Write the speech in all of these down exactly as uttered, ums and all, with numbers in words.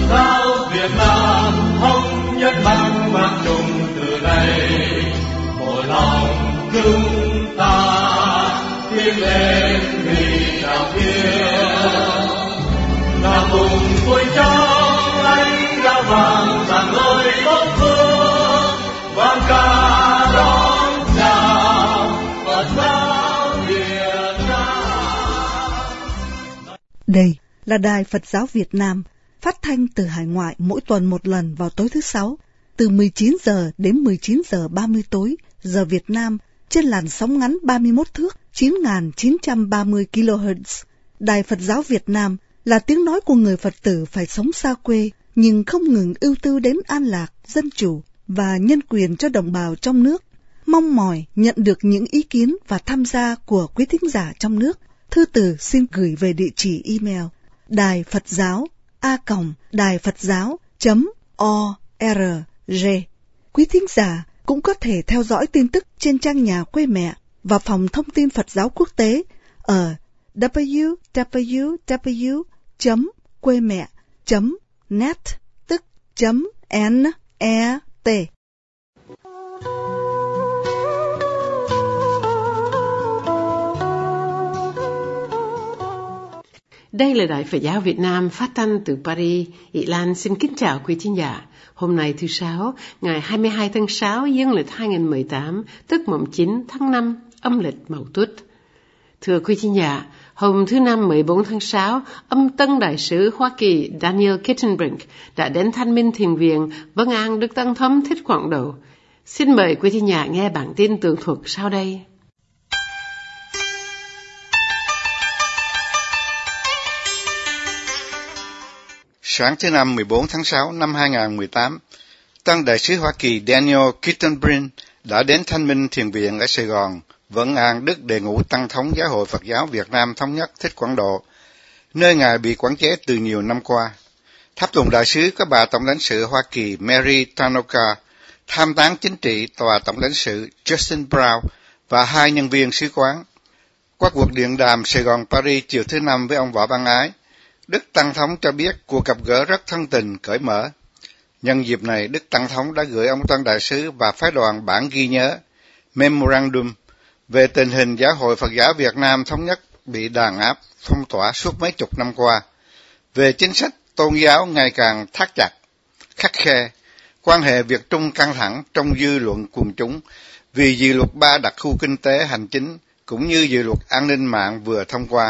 giáo Việt Nam thống nhất mang mang chung từ đây, một lòng chúng ta tiến lên vì đạo hiếu, là cùng vui trong ánh đã vàng rạng ngời tốt phương, vang ca đón chào Phật giáo Việt Nam. Đây là Đài Phật giáo Việt Nam, phát thanh từ hải ngoại mỗi tuần một lần vào tối thứ Sáu, từ mười chín giờ đến mười chín giờ ba mươi tối, giờ Việt Nam, trên làn sóng ngắn ba mươi mốt thước, chín nghìn chín trăm ba mươi ki lô héc. Đài Phật giáo Việt Nam là tiếng nói của người Phật tử phải sống xa quê, nhưng không ngừng ưu tư đến an lạc, dân chủ và nhân quyền cho đồng bào trong nước. Mong mỏi nhận được những ý kiến và tham gia của quý thính giả trong nước. Thư từ xin gửi về địa chỉ email đài Phật giáo a còng đài Phật giáo chấm o r g. Quý thính giả cũng có thể theo dõi tin tức trên trang nhà quê mẹ và phòng thông tin Phật giáo quốc tế ở w w w chấm quê mẹ chấm net, tức chấm n e t. Đây là Đài Phật giáo Việt Nam phát thanh từ Paris. Ý Lan xin kính chào quý thính giả. Hôm nay thứ Sáu, ngày hai mươi hai tháng sáu dương lịch hai nghìn không trăm mười tám, tức mùng chín tháng năm âm lịch Mậu Tuất. Thưa quý thính giả, hôm thứ Năm mười bốn tháng sáu, ông Tân Đại sứ Hoa Kỳ Daniel Kittenbrink đã đến Thanh Minh Thiền Viện vâng an Đức Tăng Thống Thích Quảng Độ. Xin mời quý thính giả nghe bản tin tường thuật sau đây. Sáng thứ Năm mười bốn tháng sáu năm hai nghìn không trăm mười tám, Tân Đại sứ Hoa Kỳ Daniel Kittenbrink đã đến Thanh Minh Thiền Viện ở Sài Gòn vâng an Đức Đệ Ngũ Tăng Thống Giáo hội Phật giáo Việt Nam Thống nhất Thích Quảng Độ, nơi Ngài bị quản chế từ nhiều năm qua. Tháp tùng đại sứ có bà Tổng lãnh sự Hoa Kỳ Mary Tanoka, tham tán chính trị tòa Tổng lãnh sự Justin Brown và hai nhân viên sứ quán. Qua cuộc điện đàm Sài Gòn-Paris chiều thứ Năm với ông Võ Văn Ái, Đức Tăng Thống cho biết cuộc gặp gỡ rất thân tình, cởi mở. Nhân dịp này, Đức Tăng Thống đã gửi ông Tân Đại sứ và phái đoàn bản ghi nhớ, Memorandum, về tình hình Giáo hội Phật giáo Việt Nam Thống nhất bị đàn áp, phong tỏa suốt mấy chục năm qua, về chính sách tôn giáo ngày càng thắt chặt, khắt khe, quan hệ Việt Trung căng thẳng trong dư luận quần chúng vì dự luật ba đặc khu kinh tế hành chính cũng như dự luật an ninh mạng vừa thông qua.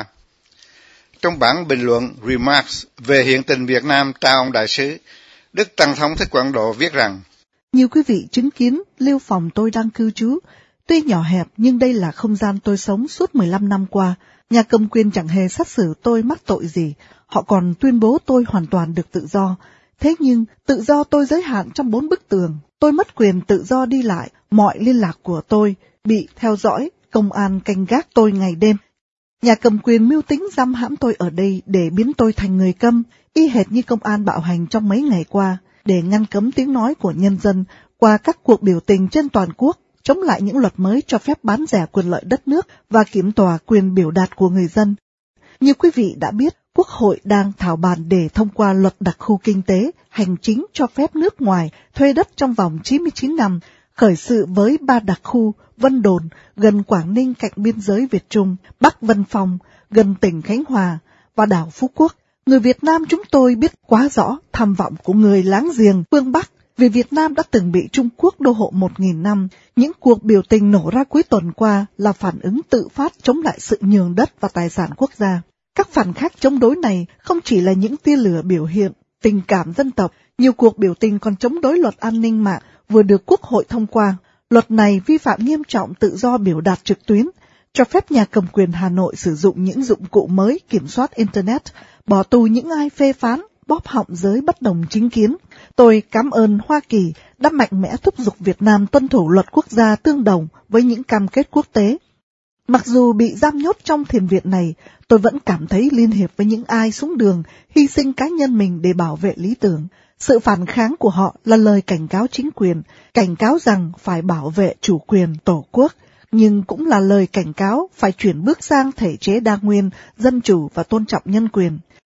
Trong bản bình luận Remarks về hiện tình Việt Nam trao ông đại sứ, Đức Tăng Thống Thích Quảng Độ viết rằng: Như quý vị chứng kiến, liêu phòng tôi đang cư trú, tuy nhỏ hẹp nhưng đây là không gian tôi sống suốt mười lăm năm qua. Nhà cầm quyền chẳng hề xét xử tôi mắc tội gì, họ còn tuyên bố tôi hoàn toàn được tự do. Thế nhưng, tự do tôi giới hạn trong bốn bức tường. Tôi mất quyền tự do đi lại, mọi liên lạc của tôi bị theo dõi, công an canh gác tôi ngày đêm. Nhà cầm quyền mưu tính giam hãm tôi ở đây để biến tôi thành người câm, y hệt như công an bạo hành trong mấy ngày qua, để ngăn cấm tiếng nói của nhân dân qua các cuộc biểu tình trên toàn quốc, chống lại những luật mới cho phép bán rẻ quyền lợi đất nước và kiểm tỏa quyền biểu đạt của người dân. Như quý vị đã biết, Quốc hội đang thảo bàn để thông qua luật đặc khu kinh tế, hành chính cho phép nước ngoài thuê đất trong vòng chín mươi chín năm, khởi sự với ba đặc khu: Vân Đồn, gần Quảng Ninh cạnh biên giới Việt Trung, Bắc Vân Phong, gần tỉnh Khánh Hòa, và đảo Phú Quốc. Người Việt Nam chúng tôi biết quá rõ tham vọng của người láng giềng phương Bắc, vì Việt Nam đã từng bị Trung Quốc đô hộ một nghìn năm. Những cuộc biểu tình nổ ra cuối tuần qua là phản ứng tự phát chống lại sự nhường đất và tài sản quốc gia. Các phản khác chống đối này không chỉ là những tia lửa biểu hiện tình cảm dân tộc, nhiều cuộc biểu tình còn chống đối luật an ninh mạng vừa được Quốc hội thông qua. Luật này vi phạm nghiêm trọng tự do biểu đạt trực tuyến, cho phép nhà cầm quyền Hà Nội sử dụng những dụng cụ mới kiểm soát Internet, bỏ tù những ai phê phán, bóp họng giới bất đồng chính kiến. Tôi cảm ơn Hoa Kỳ đã mạnh mẽ thúc giục Việt Nam tuân thủ luật quốc gia tương đồng với những cam kết quốc tế. Mặc dù bị giam nhốt trong thiền viện này, tôi vẫn cảm thấy liên hiệp với những ai xuống đường, hy sinh cá nhân mình để bảo vệ lý tưởng. Sự phản kháng của họ là lời cảnh cáo chính quyền, cảnh cáo rằng phải bảo vệ chủ quyền tổ quốc, nhưng cũng là lời cảnh cáo phải chuyển bước sang thể chế đa nguyên, dân chủ và tôn trọng nhân quyền.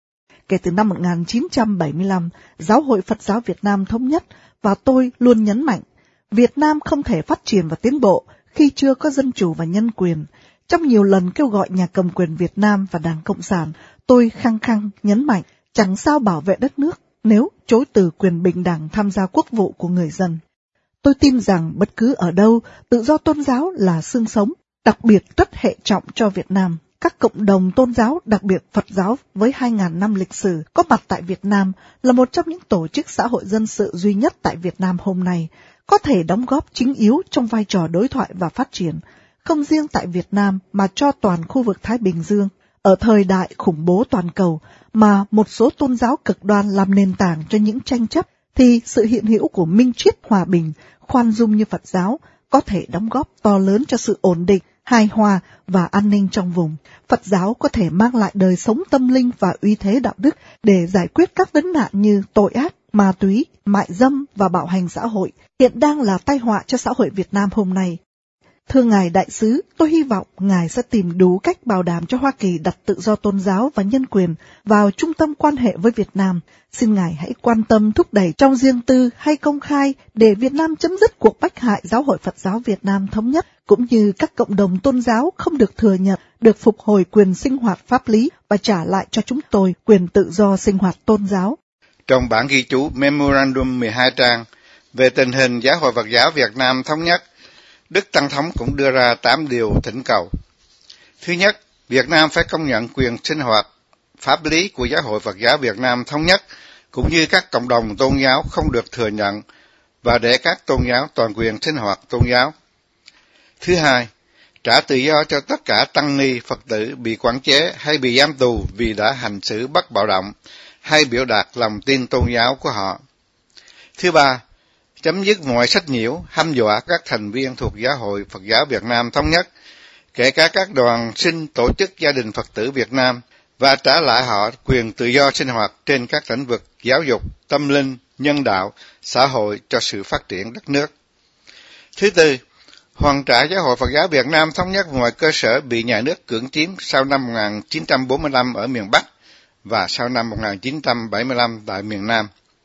Kể từ năm một nghìn chín trăm bảy mươi lăm, Giáo hội Phật giáo Việt Nam thống nhất và tôi luôn nhấn mạnh, Việt Nam không thể phát triển và tiến bộ khi chưa có dân chủ và nhân quyền. Trong nhiều lần kêu gọi nhà cầm quyền Việt Nam và Đảng Cộng sản, tôi khăng khăng nhấn mạnh chẳng sao bảo vệ đất nước nếu chối từ quyền bình đẳng tham gia quốc vụ của người dân. Tôi tin rằng bất cứ ở đâu, tự do tôn giáo là xương sống, đặc biệt rất hệ trọng cho Việt Nam. Các cộng đồng tôn giáo, đặc biệt Phật giáo với hai nghìn năm lịch sử có mặt tại Việt Nam là một trong những tổ chức xã hội dân sự duy nhất tại Việt Nam hôm nay, có thể đóng góp chính yếu trong vai trò đối thoại và phát triển, không riêng tại Việt Nam mà cho toàn khu vực Thái Bình Dương. Ở thời đại khủng bố toàn cầu mà một số tôn giáo cực đoan làm nền tảng cho những tranh chấp, thì sự hiện hữu của minh triết hòa bình, khoan dung như Phật giáo có thể đóng góp to lớn cho sự ổn định, hài hòa và an ninh trong vùng. Phật giáo có thể mang lại đời sống tâm linh và uy thế đạo đức để giải quyết các vấn nạn như tội ác, ma túy, mại dâm và bạo hành xã hội, hiện đang là tai họa cho xã hội Việt Nam hôm nay. Thưa Ngài Đại sứ, tôi hy vọng Ngài sẽ tìm đủ cách bảo đảm cho Hoa Kỳ đặt tự do tôn giáo và nhân quyền vào trung tâm quan hệ với Việt Nam. Xin Ngài hãy quan tâm thúc đẩy trong riêng tư hay công khai để Việt Nam chấm dứt cuộc bách hại Giáo hội Phật giáo Việt Nam thống nhất, cũng như các cộng đồng tôn giáo không được thừa nhận, được phục hồi quyền sinh hoạt pháp lý và trả lại cho chúng tôi quyền tự do sinh hoạt tôn giáo. Trong bản ghi chú Memorandum mười hai trang về tình hình Giáo hội Phật giáo Việt Nam thống nhất, Đức Tăng Thống cũng đưa ra tám điều thỉnh cầu. Thứ nhất, Việt Nam phải công nhận quyền sinh hoạt pháp lý của Giáo hội Phật giáo Việt Nam thống nhất, cũng như các cộng đồng tôn giáo không được thừa nhận, và để các tôn giáo toàn quyền sinh hoạt tôn giáo. Thứ hai, trả tự do cho tất cả tăng ni Phật tử bị quản chế hay bị giam tù vì đã hành xử bất bạo động hay biểu đạt lòng tin tôn giáo của họ. Thứ ba, chấm dứt mọi sách nhiễu, hăm dọa các thành viên thuộc Giáo hội Phật giáo Việt Nam thống nhất, kể cả các đoàn sinh tổ chức gia đình Phật tử Việt Nam, và trả lại họ quyền tự do sinh hoạt trên các lĩnh vực giáo dục, tâm linh, nhân đạo, xã hội cho sự phát triển đất nước. Thứ tư, hoàn trả Giáo hội Phật giáo Việt Nam thống nhất mọi cơ sở bị nhà nước cưỡng chiếm sau năm một nghìn chín trăm bốn mươi lăm ở miền Bắc và sau năm một nghìn chín trăm bảy mươi lăm tại miền Nam.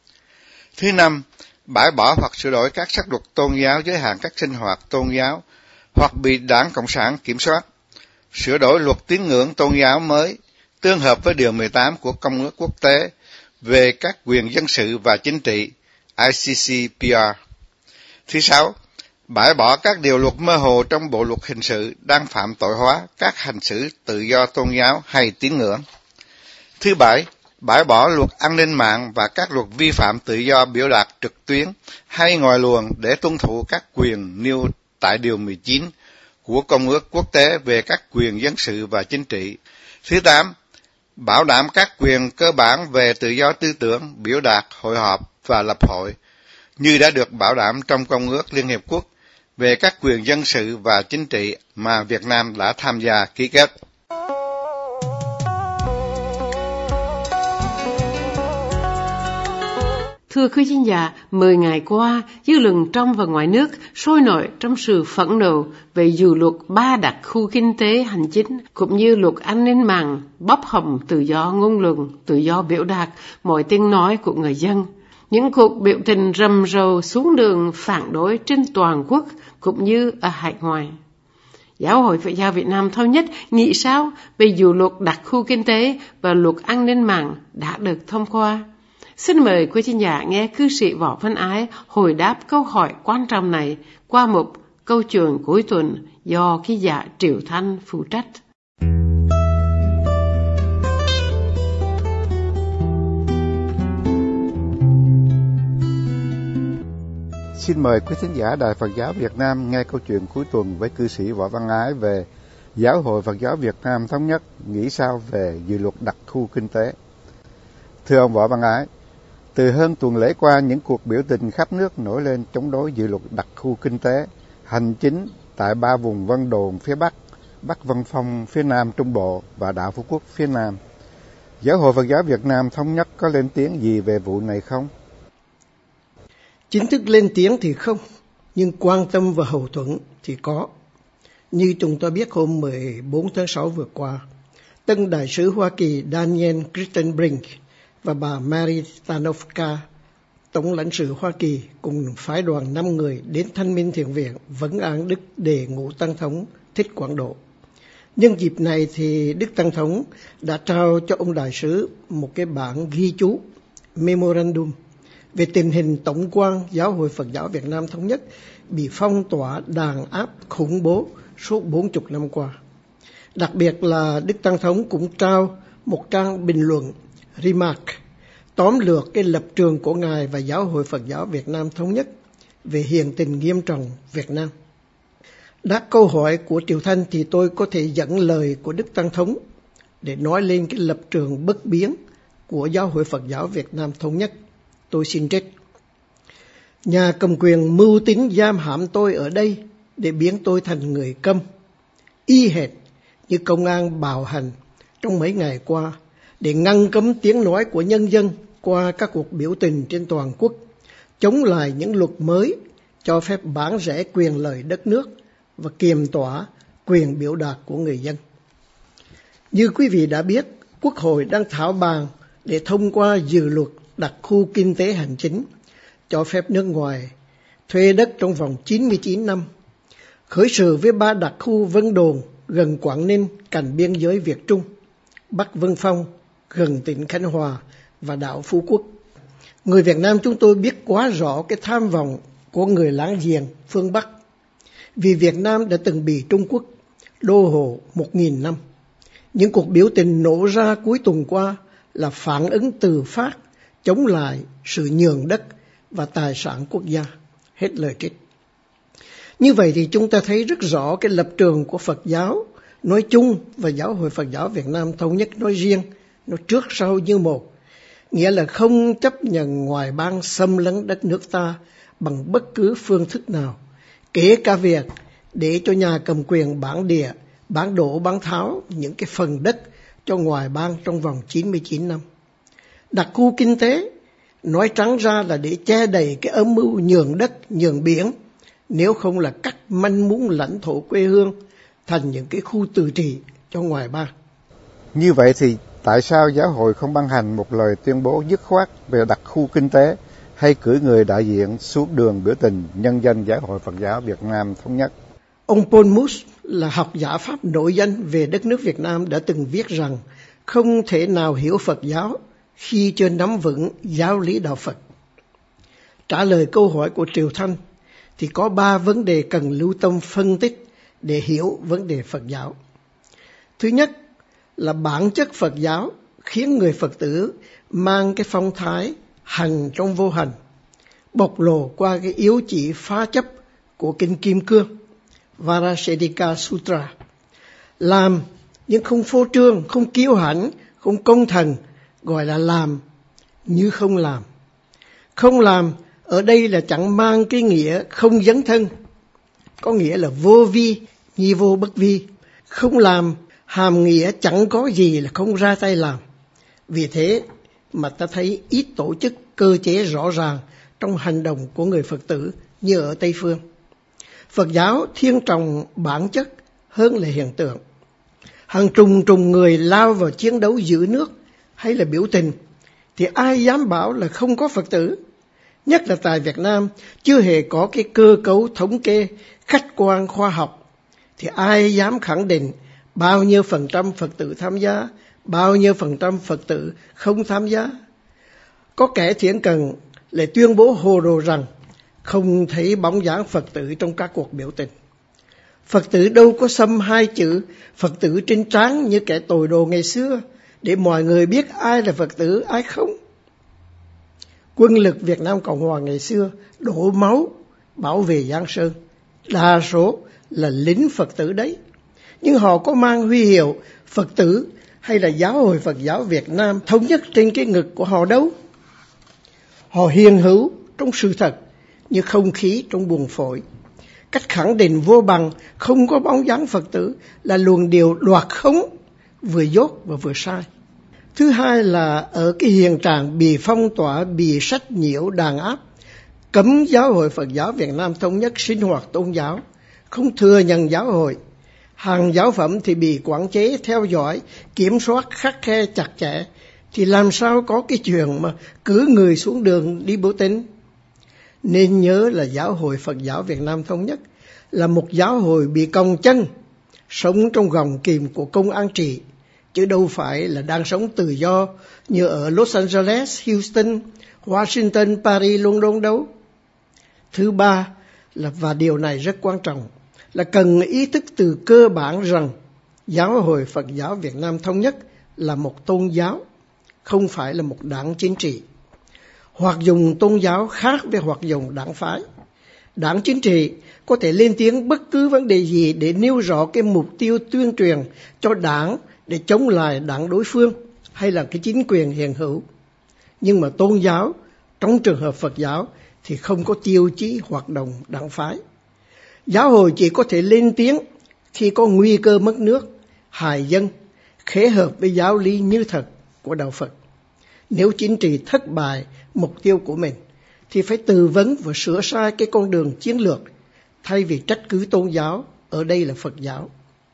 Thứ năm, bãi bỏ hoặc sửa đổi các sắc luật tôn giáo giới hạn các sinh hoạt tôn giáo hoặc bị Đảng Cộng sản kiểm soát, sửa đổi luật tín ngưỡng tôn giáo mới tương hợp với điều mười tám của Công ước Quốc tế về các quyền dân sự và chính trị I C C P R. Thứ sáu, bãi bỏ các điều luật mơ hồ trong Bộ luật hình sự đang phạm tội hóa các hành xử tự do tôn giáo hay tín ngưỡng. Thứ bảy, bãi bỏ luật an ninh mạng và các luật vi phạm tự do biểu đạt trực tuyến hay ngoài luồng để tuân thủ các quyền nêu tại điều mười chín của Công ước Quốc tế về các quyền dân sự và chính trị. Thứ tám, bảo đảm các quyền cơ bản về tự do tư tưởng, biểu đạt, hội họp và lập hội, như đã được bảo đảm trong Công ước Liên Hiệp Quốc về các quyền dân sự và chính trị mà Việt Nam đã tham gia ký kết. Thưa quý khán giả, mười ngày qua, dư luận trong và ngoài nước sôi nổi trong sự phẫn nộ về dự luật ba đặc khu kinh tế hành chính, cũng như luật an ninh mạng, bóp hỏng tự do ngôn luận, tự do biểu đạt, mọi tiếng nói của người dân. Những cuộc biểu tình rầm rộ xuống đường phản đối trên toàn quốc, cũng như ở hải ngoại. Giáo hội Phật giáo Việt Nam thống nhất nghĩ sao về dự luật đặc khu kinh tế và luật an ninh mạng đã được thông qua? Xin mời quý khán giả nghe cư sĩ Võ Văn Ái hồi đáp câu hỏi quan trọng này qua một câu chuyện cuối tuần do ký giả Triệu Thanh phụ trách. Xin mời quý khán giả Đài Phật giáo Việt Nam nghe câu chuyện cuối tuần với cư sĩ Võ Văn Ái về Giáo hội Phật giáo Việt Nam thống nhất nghĩ sao về dự luật đặc khu kinh tế. Thưa ông Võ Văn Ái, từ hơn tuần lễ qua, những cuộc biểu tình khắp nước nổi lên chống đối dự luật đặc khu kinh tế hành chính tại ba vùng Vân Đồn phía Bắc, Bắc Vân Phong phía Nam Trung Bộ và Đảo Phú Quốc phía Nam. Giáo hội Phật giáo Việt Nam thống nhất có lên tiếng gì về vụ này không? Chính thức lên tiếng thì không, nhưng quan tâm và hậu thuẫn thì có. Như chúng ta biết, hôm mười bốn tháng sáu vừa qua, Tân Đại sứ Hoa Kỳ Daniel Christenbrink và bà Mary Stanoka, Tổng lãnh sự Hoa Kỳ, cùng phái đoàn năm người đến Thanh Minh Thiền Viện vấn an Đức Đề Ngũ Tăng Thống Thích Quảng Độ. Nhân dịp này thì Đức Tăng Thống đã trao cho ông đại sứ một cái bản ghi chú memorandum về tình hình tổng quan Giáo hội Phật giáo Việt Nam Thống Nhất bị phong tỏa đàn áp khủng bố suốt bốn mươi năm qua. Đặc biệt là Đức Tăng Thống cũng trao một trang bình luận remark tóm lược cái lập trường của Ngài và Giáo hội Phật giáo Việt Nam Thống Nhất về hiện tình nghiêm trọng Việt Nam. Đáp câu hỏi của Triều Thanh thì tôi có thể dẫn lời của Đức Tăng Thống để nói lên cái lập trường bất biến của Giáo hội Phật giáo Việt Nam Thống Nhất. Tôi xin trích: nhà cầm quyền mưu tính giam hãm tôi ở đây để biến tôi thành người câm, y hệt như công an bạo hành trong mấy ngày qua để ngăn cấm tiếng nói của nhân dân qua các cuộc biểu tình trên toàn quốc, chống lại những luật mới cho phép bán rẻ quyền lợi đất nước và kiềm tỏa quyền biểu đạt của người dân. Như quý vị đã biết, Quốc hội đang thảo bàn để thông qua dự luật đặc khu kinh tế hành chính cho phép nước ngoài thuê đất trong vòng chín mươi chín năm, khởi sự với ba đặc khu Vân Đồn gần Quảng Ninh cạnh biên giới Việt Trung, Bắc Vân Phong gần tỉnh Khánh Hòa và đảo Phú Quốc. Người Việt Nam chúng tôi biết quá rõ cái tham vọng của người láng giềng phương Bắc, vì Việt Nam đã từng bị Trung Quốc đô hộ một nghìn năm. Những cuộc biểu tình nổ ra cuối tuần qua là phản ứng từ phát chống lại sự nhường đất và tài sản quốc gia. Hết lời trích. Như vậy thì chúng ta thấy rất rõ cái lập trường của Phật giáo nói chung và Giáo hội Phật giáo Việt Nam Thống Nhất nói riêng, nó trước sau như một, nghĩa là không chấp nhận ngoại bang xâm lấn đất nước ta bằng bất cứ phương thức nào, kể cả việc để cho nhà cầm quyền bản địa bán đổ bán tháo những cái phần đất cho ngoại bang trong vòng chín mươi chín năm. Đặc khu kinh tế nói trắng ra là để che đậy cái âm mưu nhường đất, nhường biển, nếu không là cắt manh mún lãnh thổ quê hương thành những cái khu tự trị cho ngoại bang. Như vậy thì tại sao giáo hội không ban hành một lời tuyên bố dứt khoát về đặc khu kinh tế hay cử người đại diện xuống đường biểu tình nhân danh Giáo hội Phật giáo Việt Nam Thống Nhất? Ông Paul Moose là học giả Pháp nổi danh về đất nước Việt Nam đã từng viết rằng không thể nào hiểu Phật giáo khi chưa nắm vững giáo lý đạo Phật. Trả lời câu hỏi của Triều Thanh thì có ba vấn đề cần lưu tâm phân tích để hiểu vấn đề Phật giáo. Thứ nhất là bản chất Phật giáo khiến người Phật tử mang cái phong thái hành trong vô hành, bộc lộ qua cái yếu chỉ phá chấp của Kinh Kim Cương Vajrasattaka Sutra, làm nhưng không phô trương, không kiêu hãnh, không công thần, gọi là làm như không làm. Không làm ở đây là chẳng mang cái nghĩa không dấn thân, có nghĩa là vô vi nhi vô bất vi. Không làm hàm nghĩa chẳng có gì là không ra tay làm. Vì thế mà ta thấy ít tổ chức cơ chế rõ ràng trong hành động của người Phật tử như ở Tây Phương. Phật giáo thiên trọng bản chất hơn là hiện tượng. Hàng trùng trùng người lao vào chiến đấu giữ nước hay là biểu tình thì ai dám bảo là không có Phật tử? Nhất là tại Việt Nam chưa hề có cái cơ cấu thống kê khách quan khoa học thì ai dám khẳng định bao nhiêu phần trăm Phật tử tham gia, bao nhiêu phần trăm Phật tử không tham gia. Có kẻ thiển cận lại tuyên bố hồ đồ rằng không thấy bóng dáng Phật tử trong các cuộc biểu tình. Phật tử đâu có xăm hai chữ Phật tử trên trán như kẻ tồi đồ ngày xưa để mọi người biết ai là Phật tử, ai không. Quân lực Việt Nam Cộng Hòa ngày xưa đổ máu bảo vệ Giang Sơn, đa số là lính Phật tử đấy. Nhưng họ có mang huy hiệu Phật tử hay là Giáo hội Phật giáo Việt Nam Thống Nhất trên cái ngực của họ đâu. Họ hiền hữu trong sự thật như không khí trong buồng phổi. Cách khẳng định vô bằng không có bóng dáng Phật tử là luồng điều đoạt khống, vừa dốt và vừa sai. Thứ hai là ở cái hiện trạng bị phong tỏa, bị sách nhiễu đàn áp, cấm Giáo hội Phật giáo Việt Nam Thống Nhất sinh hoạt tôn giáo, không thừa nhận giáo hội. Hàng giáo phẩm thì bị quản chế, theo dõi, kiểm soát khắt khe chặt chẽ, thì làm sao có cái chuyện mà cử người xuống đường đi biểu tình? Nên nhớ là Giáo hội Phật giáo Việt Nam Thống nhất là một giáo hội bị còng chân, sống trong gòng kìm của công an trị, chứ đâu phải là đang sống tự do như ở Los Angeles, Houston, Washington, Paris, London đâu. Thứ ba là, và điều này rất quan trọng, là cần ý thức từ cơ bản rằng Giáo hội Phật giáo Việt Nam Thống nhất là một tôn giáo, không phải là một đảng chính trị. Hoạt dụng tôn giáo khác với hoạt dụng đảng phái. Đảng chính trị có thể lên tiếng bất cứ vấn đề gì để nêu rõ cái mục tiêu tuyên truyền cho đảng để chống lại đảng đối phương hay là cái chính quyền hiện hữu. Nhưng mà tôn giáo, trong trường hợp Phật giáo, thì không có tiêu chí hoạt động đảng phái. Giáo hội chỉ có thể lên tiếng khi có nguy cơ mất nước, hại dân, khế hợp với giáo lý như thật của Đạo Phật. Nếu chính trị thất bại mục tiêu của mình, thì phải tư vấn và sửa sai cái con đường chiến lược, thay vì trách cứ tôn giáo, ở đây là Phật giáo.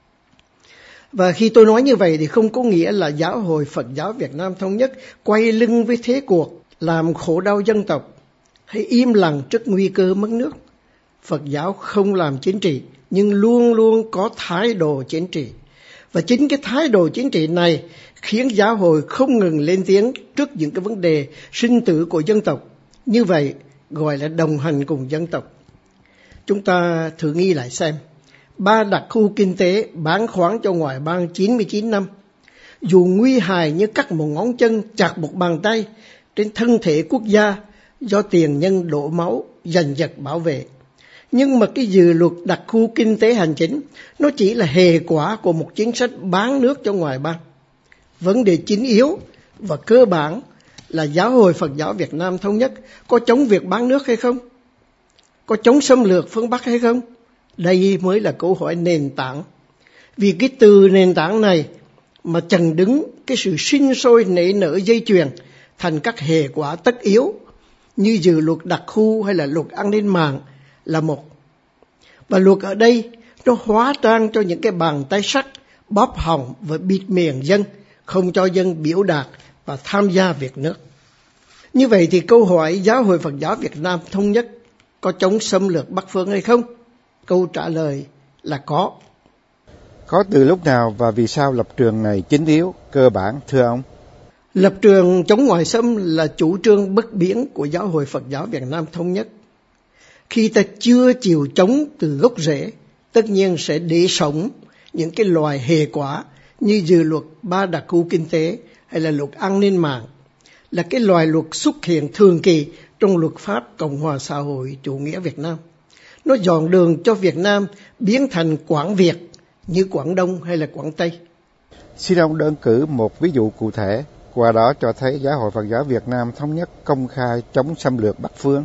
Và khi tôi nói như vậy thì không có nghĩa là Giáo hội Phật giáo Việt Nam Thống nhất quay lưng với thế cuộc, làm khổ đau dân tộc, hay im lặng trước nguy cơ mất nước. Phật giáo không làm chính trị, nhưng luôn luôn có thái độ chính trị. Và chính cái thái độ chính trị này khiến giáo hội không ngừng lên tiếng trước những cái vấn đề sinh tử của dân tộc. Như vậy gọi là đồng hành cùng dân tộc. Chúng ta thử nghĩ lại xem, ba đặc khu kinh tế bán khoáng cho ngoại bang chín mươi chín năm, dù nguy hại như cắt một ngón chân, chặt một bàn tay trên thân thể quốc gia do tiền nhân đổ máu giành giật bảo vệ. Nhưng mà cái dự luật đặc khu kinh tế hành chính, nó chỉ là hệ quả của một chính sách bán nước cho ngoại bang. Vấn đề chính yếu và cơ bản là Giáo hội Phật giáo Việt Nam Thống nhất có chống việc bán nước hay không? Có chống xâm lược phương Bắc hay không? Đây mới là câu hỏi nền tảng. Vì cái từ nền tảng này mà chằng đứng cái sự sinh sôi nảy nở dây chuyền thành các hệ quả tất yếu như dự luật đặc khu hay là luật an ninh mạng là một. Và luật ở đây nó hóa trang cho những cái bàn tay sắt bóp hỏng và bịt miệng dân, không cho dân biểu đạt và tham gia việc nước. Như vậy thì câu hỏi Giáo hội Phật giáo Việt Nam Thống nhất có chống xâm lược Bắc phương hay không? Câu trả lời là có. Có từ lúc nào và vì sao lập trường này chính yếu, cơ bản, thưa ông? Lập trường chống ngoại xâm là chủ trương bất biến của Giáo hội Phật giáo Việt Nam Thống nhất. Khi ta chưa chịu chống từ gốc rễ, tất nhiên sẽ để sống những cái loài hệ quả như dự luật ba đặc khu kinh tế hay là luật an ninh mạng, là cái loài luật xuất hiện thường kỳ trong luật pháp Cộng hòa xã hội chủ nghĩa Việt Nam. Nó dọn đường cho Việt Nam biến thành Quảng Việt như Quảng Đông hay là Quảng Tây. Xin ông đơn cử một ví dụ cụ thể, qua đó cho thấy Giáo hội Phật giáo Việt Nam Thống nhất công khai chống xâm lược Bắc phương.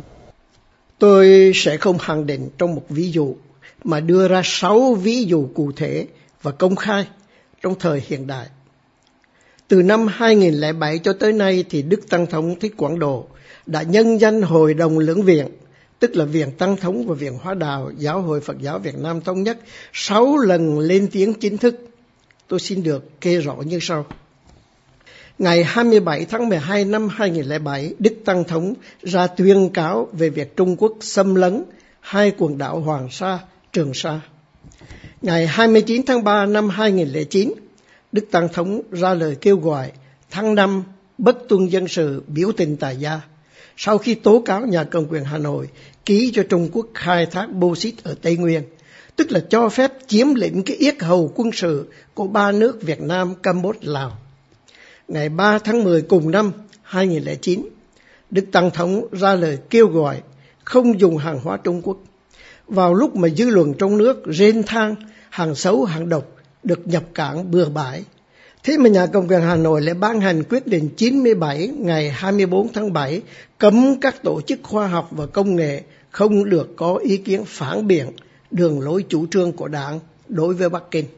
Tôi sẽ không khẳng định trong một ví dụ, mà đưa ra sáu ví dụ cụ thể và công khai trong thời hiện đại. Từ năm hai nghìn lẻ bảy cho tới nay thì Đức Tăng Thống Thích Quảng Độ đã nhân danh Hội đồng Lưỡng Viện, tức là Viện Tăng Thống và Viện Hóa Đạo Giáo hội Phật giáo Việt Nam Thống nhất, sáu lần lên tiếng chính thức. Tôi xin được kê rõ như sau. Ngày hai mươi bảy tháng mười hai năm hai nghìn lẻ bảy, Đức Tăng Thống ra tuyên cáo về việc Trung Quốc xâm lấn hai quần đảo Hoàng Sa, Trường Sa. Ngày hai mươi chín tháng ba năm hai nghìn lẻ chín, Đức Tăng Thống ra lời kêu gọi tháng năm bất tuân dân sự biểu tình tại gia, sau khi tố cáo nhà cầm quyền Hà Nội ký cho Trung Quốc khai thác bauxit ở Tây Nguyên, tức là cho phép chiếm lĩnh cái yết hầu quân sự của ba nước Việt Nam, Campuchia, Lào. Ngày ba tháng mười cùng năm hai nghìn lẻ chín, Đức Tăng Thống ra lời kêu gọi không dùng hàng hóa Trung Quốc. Vào lúc mà dư luận trong nước rên than hàng xấu hàng độc được nhập cảng bừa bãi, thế mà nhà cầm quyền Hà Nội lại ban hành quyết định chín mươi bảy ngày hai mươi bốn tháng bảy cấm các tổ chức khoa học và công nghệ không được có ý kiến phản biện đường lối chủ trương của Đảng đối với Bắc Kinh.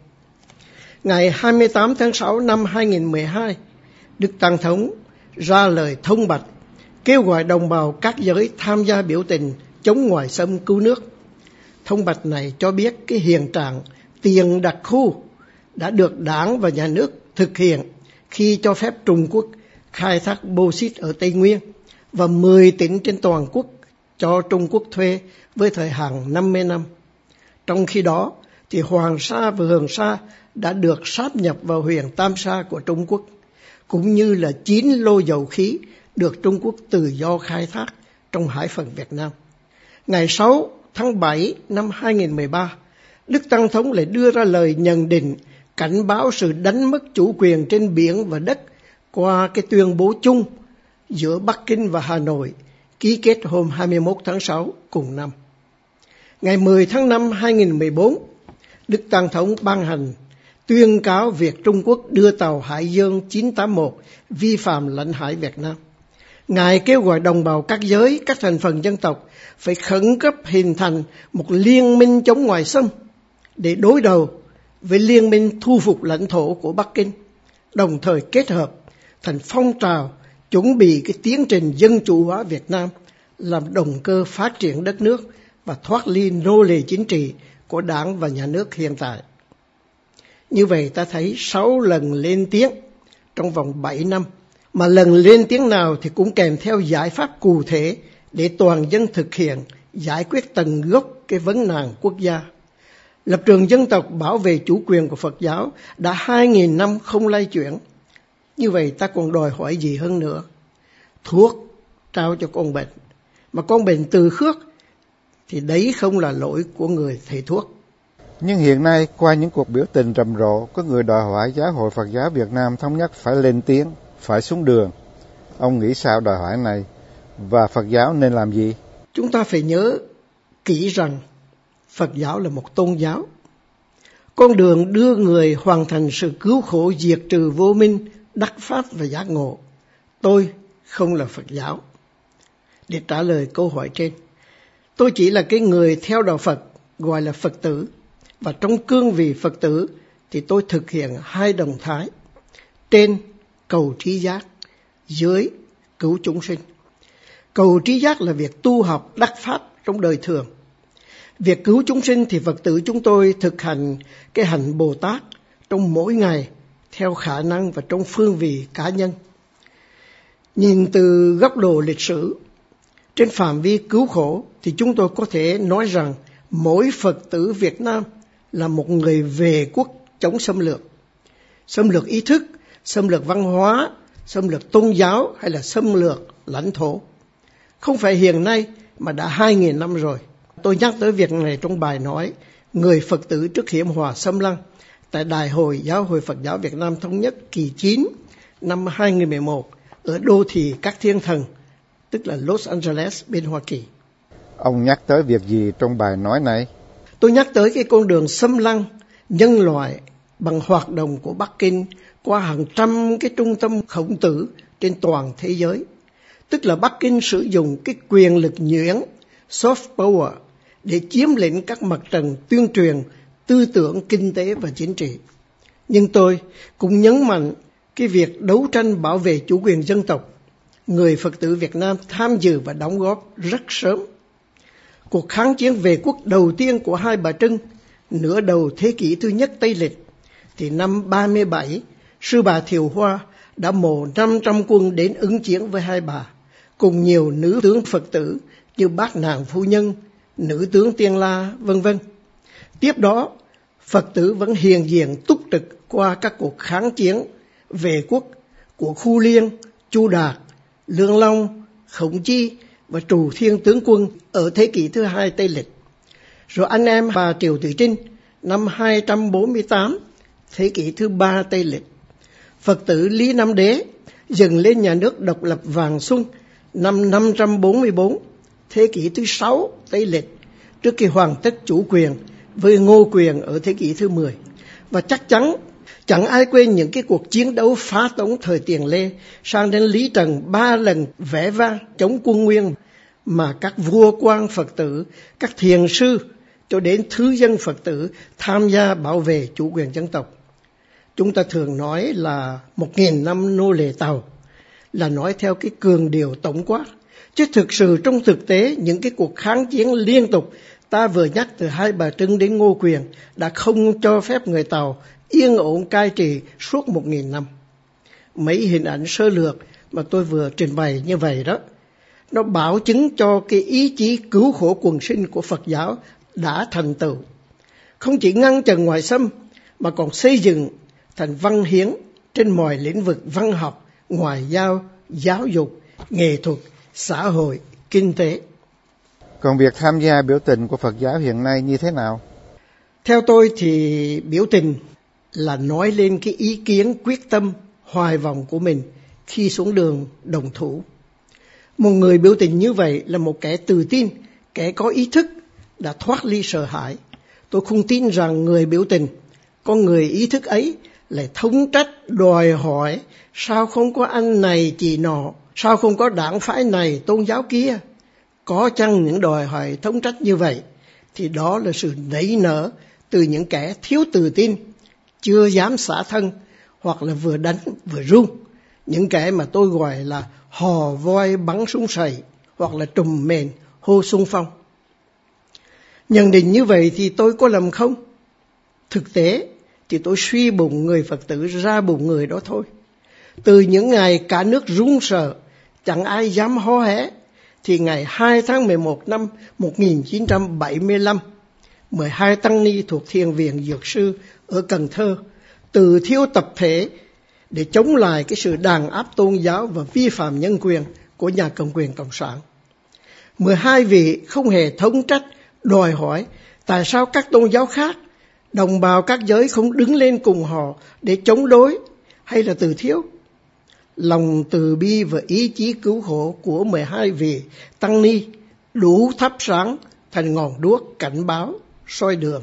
Ngày hai mươi tám tháng sáu năm hai nghìn mười hai, Đức Tăng Thống ra lời thông bạch kêu gọi đồng bào các giới tham gia biểu tình chống ngoại xâm cứu nước. Thông bạch này cho biết cái hiện trạng tiền đặc khu đã được Đảng và nhà nước thực hiện khi cho phép Trung Quốc khai thác bauxit ở Tây Nguyên và mười tỉnh trên toàn quốc cho Trung Quốc thuê với thời hạn năm mươi năm. Trong khi đó, thì Hoàng Sa và Hường Sa đã được sáp nhập vào huyện Tam Sa của Trung Quốc, cũng như là chín lô dầu khí được Trung Quốc tự do khai thác trong hải phận Việt Nam. Ngày sáu tháng bảy năm hai nghìn không trăm mười ba, Đức Tăng Thống lại đưa ra lời nhận định cảnh báo sự đánh mất chủ quyền trên biển và đất qua cái tuyên bố chung giữa Bắc Kinh và Hà Nội ký kết hôm hai mươi mốt tháng sáu cùng năm. Ngày mười tháng năm hai nghìn không trăm mười bốn, Đức Tăng Thống ban hành tuyên cáo việc Trung Quốc đưa tàu Hải Dương chín tám mốt vi phạm lãnh hải Việt Nam. Ngài kêu gọi đồng bào các giới, các thành phần dân tộc phải khẩn cấp hình thành một liên minh chống ngoại xâm để đối đầu với liên minh thu phục lãnh thổ của Bắc Kinh, đồng thời kết hợp thành phong trào chuẩn bị cái tiến trình dân chủ hóa Việt Nam làm động cơ phát triển đất nước và thoát ly nô lệ chính trị của Đảng và Nhà nước hiện tại. Như vậy ta thấy sáu lần lên tiếng trong vòng bảy năm, mà lần lên tiếng nào thì cũng kèm theo giải pháp cụ thể để toàn dân thực hiện, giải quyết tận gốc cái vấn nạn quốc gia. Lập trường dân tộc bảo vệ chủ quyền của Phật giáo đã hai nghìn năm không lay chuyển. Như vậy ta còn đòi hỏi gì hơn nữa? Thuốc trao cho con bệnh, mà con bệnh từ khước thì đấy không là lỗi của người thầy thuốc. Nhưng hiện nay, qua những cuộc biểu tình rầm rộ, có người đòi hỏi Giáo hội Phật giáo Việt Nam thống nhất phải lên tiếng, phải xuống đường. Ông nghĩ sao đòi hỏi này? Và Phật giáo nên làm gì? Chúng ta phải nhớ kỹ rằng Phật giáo là một tôn giáo. Con đường đưa người hoàn thành sự cứu khổ, diệt trừ vô minh, đắc pháp và giác ngộ. Tôi không là Phật giáo. Để trả lời câu hỏi trên, tôi chỉ là cái người theo đạo Phật, gọi là Phật tử. Và trong cương vị Phật tử thì tôi thực hiện hai động thái. Trên, cầu trí giác; dưới, cứu chúng sinh. Cầu trí giác là việc tu học đắc pháp trong đời thường. Việc cứu chúng sinh thì Phật tử chúng tôi thực hành cái hạnh Bồ Tát trong mỗi ngày theo khả năng và trong phương vị cá nhân. Nhìn từ góc độ lịch sử, trên phạm vi cứu khổ thì chúng tôi có thể nói rằng mỗi Phật tử Việt Nam là một người về quốc chống xâm lược. Xâm lược ý thức, xâm lược văn hóa, xâm lược tôn giáo hay là xâm lược lãnh thổ. Không phải hiện nay mà đã hai nghìn năm rồi. Tôi nhắc tới việc này trong bài nói Người Phật tử trước hiểm họa xâm lăng tại Đại hội Giáo hội Phật giáo Việt Nam Thống nhất kỳ chín năm hai nghìn không trăm mười một ở đô thị các thiên thần, tức là Los Angeles bên Hoa Kỳ. Ông nhắc tới việc gì trong bài nói này? Tôi nhắc tới cái con đường xâm lăng nhân loại bằng hoạt động của Bắc Kinh qua hàng trăm cái trung tâm khổng tử trên toàn thế giới. Tức là Bắc Kinh sử dụng cái quyền lực nhuyễn, soft power, để chiếm lĩnh các mặt trận tuyên truyền, tư tưởng, kinh tế và chính trị. Nhưng tôi cũng nhấn mạnh cái việc đấu tranh bảo vệ chủ quyền dân tộc. Người Phật tử Việt Nam tham dự và đóng góp rất sớm. Cuộc kháng chiến vệ quốc đầu tiên của Hai Bà Trưng nửa đầu thế kỷ thứ nhất Tây Lịch thì năm ba mươi bảy, sư bà Thiều Hoa đã mộ năm trăm quân đến ứng chiến với Hai Bà, cùng nhiều nữ tướng Phật tử như Bát Nàng Phu Nhân, nữ tướng Tiên La, vân vân. Tiếp đó, Phật tử vẫn hiện diện túc trực qua các cuộc kháng chiến vệ quốc của Khu Liên, Chu Đạt, Lương Long, Khổng Chi và Trù Thiên Tướng Quân ở thế kỷ thứ hai Tây Lịch. Rồi anh em bà Triệu Tử Trinh năm hai trăm bốn mươi tám, thế kỷ thứ ba Tây Lịch. Phật tử Lý Nam Đế dừng lên nhà nước độc lập Vàng Xuân năm năm trăm bốn mươi bốn, thế kỷ thứ sáu Tây Lịch, trước khi hoàn tất chủ quyền với Ngô Quyền ở thế kỷ thứ mười. Và chắc chắn chẳng ai quên những cái cuộc chiến đấu phá tống thời Tiền Lê sang đến Lý Trần ba lần vẻ vang chống quân Nguyên mà các vua quan Phật tử, các thiền sư cho đến thứ dân Phật tử tham gia bảo vệ chủ quyền dân tộc. Chúng ta thường nói là một nghìn năm nô lệ Tàu, là nói theo cái cường điệu tổng quát. Chứ thực sự trong thực tế những cái cuộc kháng chiến liên tục ta vừa nhắc từ Hai Bà Trưng đến Ngô Quyền đã không cho phép người Tàu yên ổn cai trị suốt một nghìn năm. Mấy hình ảnh sơ lược mà tôi vừa trình bày như vậy đó, nó bảo chứng cho cái ý chí cứu khổ quần sinh của Phật giáo đã thành tựu. Không chỉ ngăn chặn ngoại xâm, mà còn xây dựng thành văn hiến trên mọi lĩnh vực văn học, ngoại giao, giáo dục, nghệ thuật, xã hội, kinh tế. Còn việc tham gia biểu tình của Phật giáo hiện nay như thế nào? Theo tôi thì biểu tình là nói lên cái ý kiến quyết tâm, hoài vọng của mình khi xuống đường đồng thủ. Một người biểu tình như vậy là một kẻ tự tin, kẻ có ý thức, đã thoát ly sợ hãi. Tôi không tin rằng người biểu tình, con người ý thức ấy lại thống trách đòi hỏi sao không có anh này chị nọ, sao không có đảng phái này tôn giáo kia. Có chăng những đòi hỏi thống trách như vậy thì đó là sự nảy nở từ những kẻ thiếu tự tin, chưa dám xả thân, hoặc là vừa đánh vừa run. Những kẻ mà tôi gọi là hò voi bắn súng sầy, hoặc là trùm mền hô xung phong. Nhận định như vậy thì tôi có lầm không? Thực tế thì tôi suy bụng người Phật tử ra bụng người đó thôi. Từ những ngày cả nước run sợ, chẳng ai dám hó hé, thì ngày hai tháng mười một năm một nghìn chín trăm bảy mươi lăm, mười hai tăng ni thuộc Thiền viện Dược sư ở Cần Thơ tự thiêu tập thể để chống lại cái sự đàn áp tôn giáo và vi phạm nhân quyền của nhà cầm quyền Cộng sản. mười hai vị không hề thống trách đòi hỏi tại sao các tôn giáo khác, đồng bào các giới không đứng lên cùng họ để chống đối hay là từ thiếu. Lòng từ bi và ý chí cứu khổ của mười hai vị tăng ni đủ thắp sáng thành ngọn đuốc cảnh báo soi đường.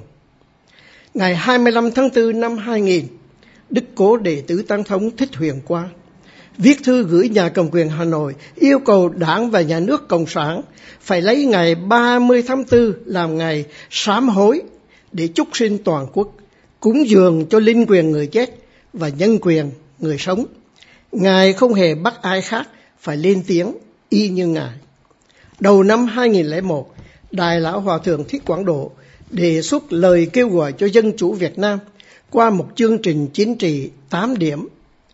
Ngày hai mươi lăm tháng tư năm hai nghìn, Đức Cố Đệ Tứ Tăng Thống Thích Huyền Quang viết thư gửi nhà cầm quyền Hà Nội yêu cầu Đảng và Nhà nước Cộng sản phải lấy ngày ba mươi tháng tư làm ngày sám hối để chúc sinh toàn quốc, cúng dường cho linh quyền người chết và nhân quyền người sống. Ngài không hề bắt ai khác phải lên tiếng y như Ngài. Đầu năm hai nghìn lẻ một, Đại Lão Hòa Thượng Thích Quảng Độ đề xuất lời kêu gọi cho dân chủ Việt Nam qua một chương trình chính trị tám điểm.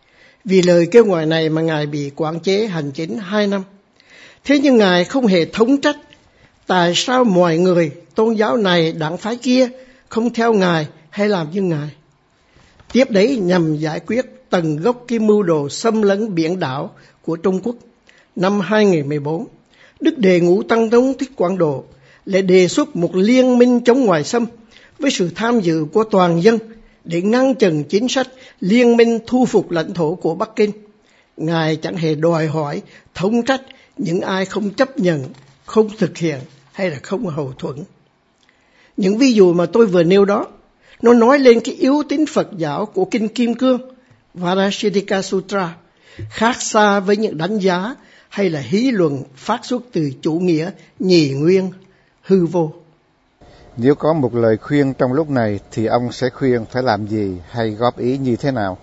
Vì lời kêu gọi này mà Ngài bị quản chế hành chính hai năm. Thế nhưng Ngài không hề thống trách tại sao mọi người tôn giáo này đảng phái kia không theo Ngài hay làm như Ngài. Tiếp đấy nhằm giải quyết tận gốc cái mưu đồ xâm lấn biển đảo của Trung Quốc. Năm hai nghìn mười bốn, Đức Đệ Ngũ Tăng Thống Thích Quảng Độ lại đề xuất một liên minh chống ngoại xâm với sự tham dự của toàn dân để ngăn chặn chính sách liên minh thu phục lãnh thổ của Bắc Kinh. Ngài chẳng hề đòi hỏi thống trách những ai không chấp nhận, không thực hiện hay là không hậu thuẫn. Những ví dụ mà tôi vừa nêu đó, nó nói lên cái yếu tín Phật giáo của Kinh Kim Cương, Varasiddhika Sutra, khác xa với những đánh giá hay là hí luận phát xuất từ chủ nghĩa nhì nguyên, hư vô. Nếu có một lời khuyên trong lúc này thì ông sẽ khuyên phải làm gì hay góp ý như thế nào?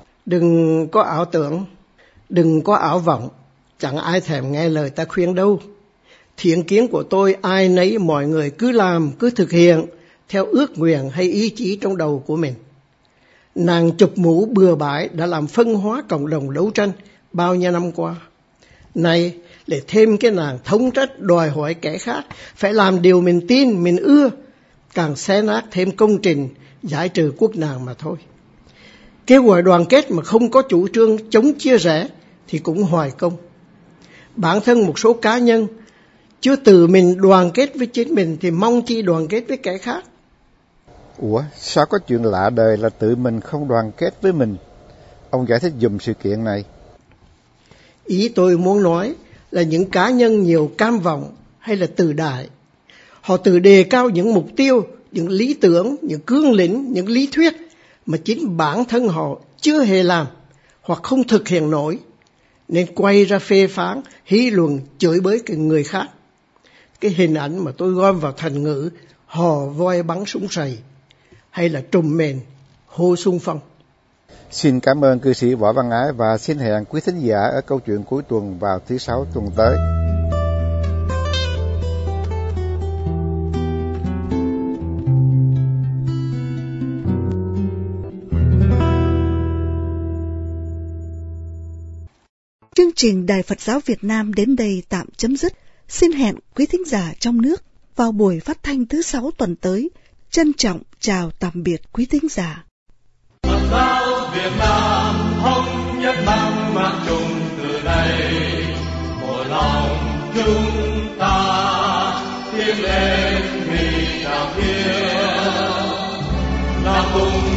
Đừng có ảo tưởng, đừng có ảo vọng, chẳng ai thèm nghe lời ta khuyên đâu. Thiện kiến của tôi ai nấy mọi người cứ làm, cứ thực hiện theo ước nguyện hay ý chí trong đầu của mình. Nàng chụp mũ bừa bãi đã làm phân hóa cộng đồng đấu tranh bao nhiêu năm qua. Nay để thêm cái nàng thống trách đòi hỏi kẻ khác phải làm điều mình tin, mình ưa, càng xé nát thêm công trình giải trừ quốc nàng mà thôi. Kêu gọi đoàn kết mà không có chủ trương chống chia rẽ thì cũng hoài công. Bản thân một số cá nhân chưa tự mình đoàn kết với chính mình thì mong chi đoàn kết với kẻ khác. Ủa, sao có chuyện lạ đời là tự mình không đoàn kết với mình? Ông giải thích dùm sự kiện này. Ý tôi muốn nói là những cá nhân nhiều cam vọng hay là tự đại. Họ tự đề cao những mục tiêu, những lý tưởng, những cương lĩnh, những lý thuyết mà chính bản thân họ chưa hề làm hoặc không thực hiện nổi, nên quay ra phê phán, hí luận, chửi bới cái người khác. Cái hình ảnh mà tôi gom vào thành ngữ hò voi bắn súng sầy hay là trùm mền hô xung phong. Xin cảm ơn cư sĩ Võ Văn Ái và xin hẹn quý thính giả ở câu chuyện cuối tuần vào thứ Sáu tuần tới. Chương trình Đài Phật giáo Việt Nam đến đây tạm chấm dứt. Xin hẹn quý thính giả trong nước vào buổi phát thanh thứ sáu tuần tới. Trân trọng chào tạm biệt quý thính giả. Phật giáo Việt Nam thống nhất mang mạng chung từ đây, một lòng chúng ta tiến lên vì đạo hiếu là cùng